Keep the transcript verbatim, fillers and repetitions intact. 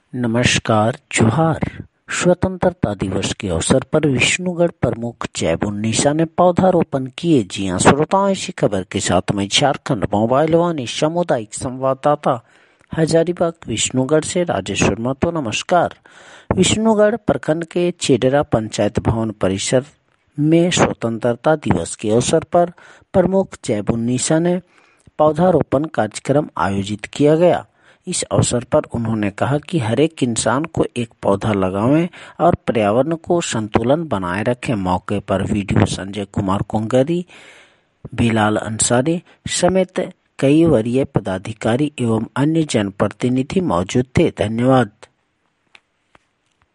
नमस्कार जोहार। स्वतंत्रता दिवस के अवसर पर विष्णुगढ़ प्रमुख जैब उन्नीसा ने पौधारोपण किए। जी हां श्रोताओं, इसी खबर के साथ में झारखंड मोबाइल वाणी सामुदायिक संवाददाता हजारीबाग विष्णुगढ़ से राजेश्वर महतो। नमस्कार। विष्णुगढ़ प्रखंड के चेडरा पंचायत भवन परिसर में स्वतंत्रता दिवस के अवसर पर प्रमुख जैब उन्नीसा ने पौधारोपण कार्यक्रम आयोजित किया गया। इस अवसर पर उन्होंने कहा कि हर एक इंसान को एक पौधा लगावें और पर्यावरण को संतुलन बनाए रखें। मौके पर वीडियो संजय कुमार कोंगरी, बिलाल अंसारी समेत कई वरीय पदाधिकारी एवं अन्य जनप्रतिनिधि मौजूद थे। धन्यवाद।